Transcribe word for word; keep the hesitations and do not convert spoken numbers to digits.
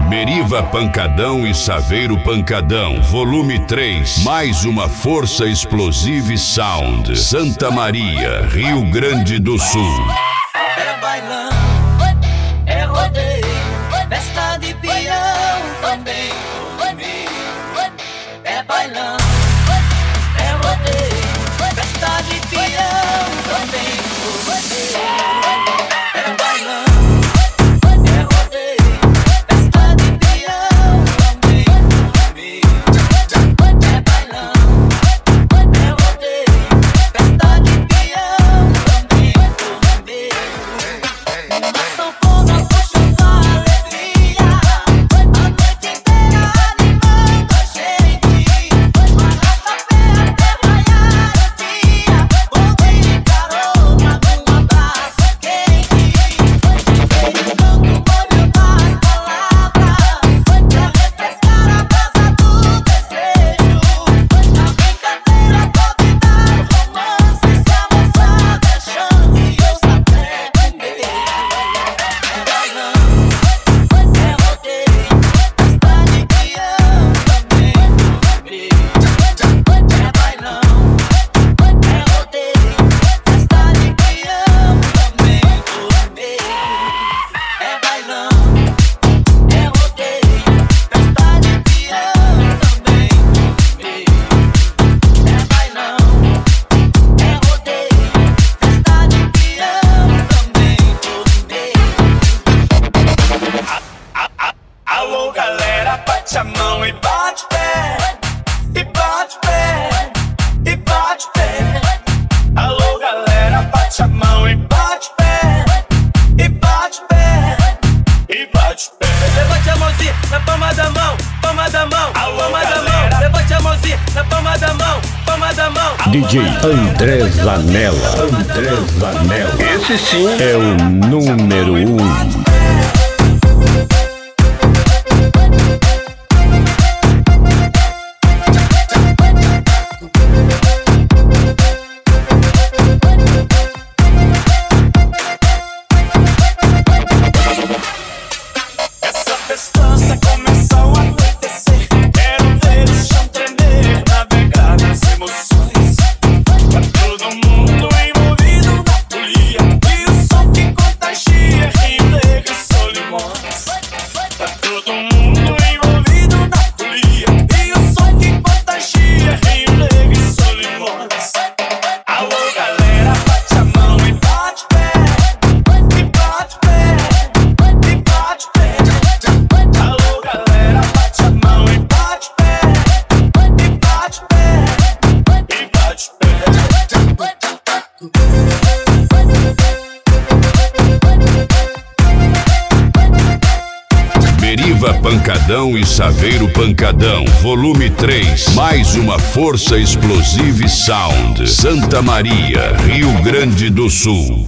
Meriva Pancadão e Saveiro Pancadão, volume três. Mais uma força explosiva e sound. Santa Maria, Rio Grande do Sul. É bailão, é rodeio, festa de peão também comigo. É bailão, é rodeio, festa de peão também comigo. É bailão, é rodeio, festa de peão também comigo. É bailão, é rodeio, festa de peão também comigo. Uma sanfona puxando a alegria, a noite inteira animando a gente. Uma rasta-pé até raiar o dia, bonde de carona num abraço quente. Beijando o molho das palavras, pra refrescar a brasa do desejo. Na brincadeira convidar romance, se a moçada é chance, eu saber primeiro. É bailão, é rodeio, festa de peão também comigo. É bailão, é rodeio, festa de peão também comigo. É bailão, é rodeio, festa de peão também comigo. É bailão, é rodeio, festa de peão também comigo. Alô galera, bate a mão e bate pé, e bate pé, e bate pé. Alô galera, bate a mão e bate pé, e bate pé, e bate pé. Levante a mãozinha na palma da mão, palma da mão, palma da mão. Levante a mãozinha na palma da mão, palma da mão. D J André Zanella, André Zanella. Esse sim é o número um. Essa festança começou a anoitecer. Quero ver o chão tremer, navegar nas emoções. Tá todo mundo envolvido na folia, e o som que contagia, Rio Negro e Solimões. Tá todo mundo envolvido na folia, e o som que contagia, Rio Negro e Solimões. Alô galera, bate a mão e bate pé, e bate pé, e bate pé. Alô galera, bate a mão e bate pé, e bate pé, e bate pé. Meriva Pancadão e Saveiro Pancadão, volume três. Mais uma força explosiva e sound. Santa Maria, Rio Grande do Sul.